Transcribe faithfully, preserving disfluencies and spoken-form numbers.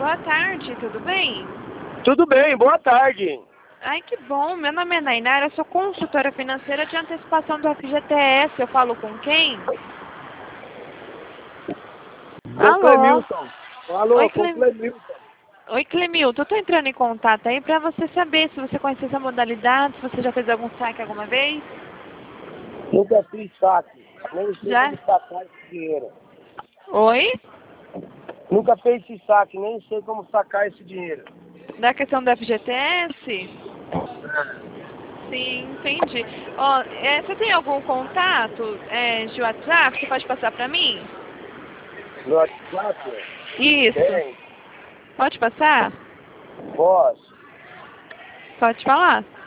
boa tarde, tudo bem? Tudo bem, boa tarde. Ai, que bom. Meu nome é Nainara, eu sou consultora financeira de antecipação do F G T S. Eu falo com quem? Com Alô? Clemilton. Alô, Oi, com Clem... Clemilton. Oi, Clemilton. Eu tô entrando em contato aí pra você saber se você conhece essa modalidade, se você já fez algum saque alguma vez. Nunca fiz saque, nem sei Já? como sacar esse dinheiro. Oi? Nunca fez esse saque, nem sei como sacar esse dinheiro. Da questão do F G T S? Sim, entendi. Ó, é, você tem algum contato é, de WhatsApp que você pode passar pra mim? No WhatsApp? Isso. Tem, Pode passar? posso. Pode falar.